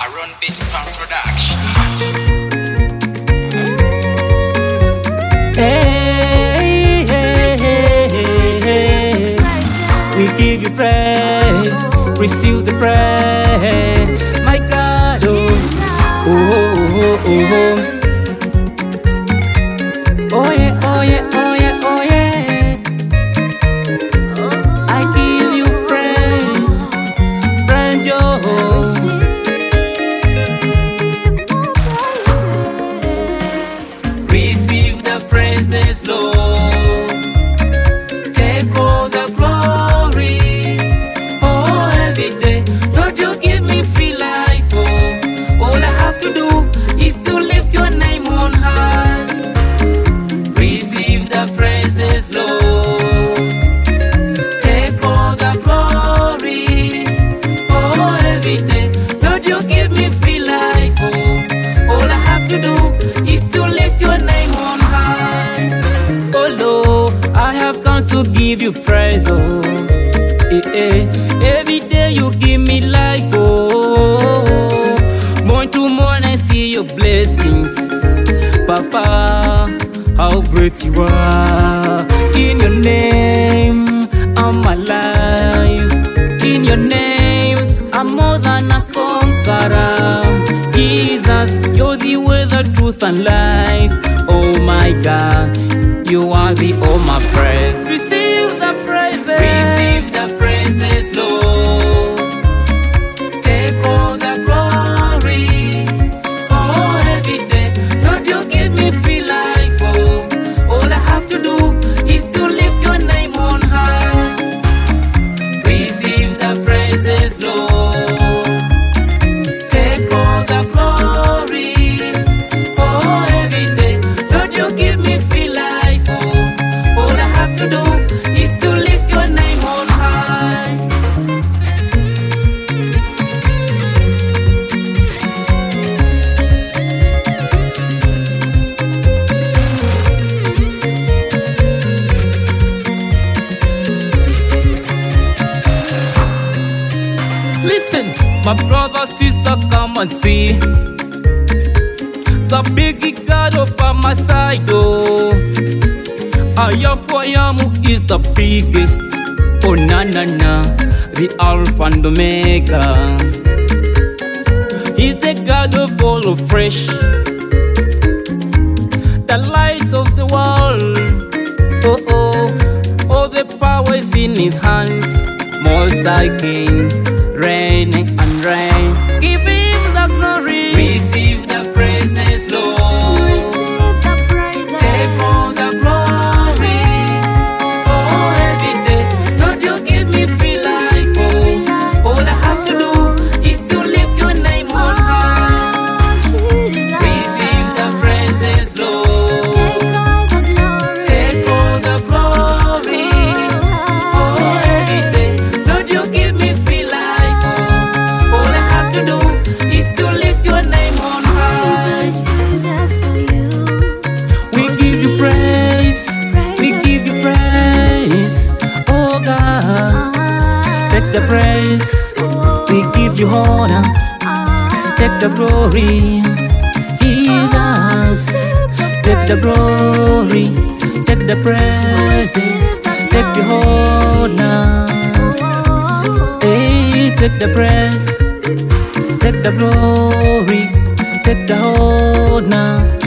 Aaron Bitspan Production. Hey, hey, hey, hey. We give you praise, receive the praise, my God. Oh, oh, oh, oh. Oh yeah, oh yeah, oh yeah, oh yeah. I give you praise, friend Joe. Receive the praises, Lord. Take all the glory. Oh, every day, Lord, you give me free life. Oh, all I have to do is to lift your name on high. Receive the praises, Lord. Take all the glory. Oh, every day, Lord, you give me free life. Oh, all I have to do is to lift your name on high. Oh Lord, I have come to give you praise. Oh, every day you give me life. Oh, morning to morning I see your blessings, Papa. How great you are. In your name, I'm alive. In your name, I'm more than a conqueror. Jesus, you're the way, the truth, and life. Oh my God, you are the all my praise. Receive the praises. Receive the praises, Lord. Take all the glory. Oh, every day, Lord, you give me free life. All I have to do is to lift your name on high. Receive the praises, Lord. Take all the glory. Oh, every day, Lord, you give me free life. Oh, all I have to do is to lift your name on high. Listen, my brother, sister, come and see the big God over my side. Oh, I am who I am, who is the biggest. Oh, na na na, the Alpha and Omega. He's the God of all of fresh, the light of the world. Oh oh, all the power is in His hands. Most High King, reigning and reign. Give Him the glory. Receive the praises, Lord. Receive the praises. Take all the glory. Oh, every day, Lord, you give me free life. Oh, all I have to do is to lift your name on high. Receive the praises, Lord. Take all the glory. Take all the glory. Oh, every day, Lord, you give me free life. Oh, all I have to do is to lift your name on high. Praises for you. We give you praise. We give you praise. Oh God, take the praise. We give you honor. Take the glory. Jesus, take the glory. Take the praises. Take the honor. Hey, take the praise. Take the glory. Take the honor.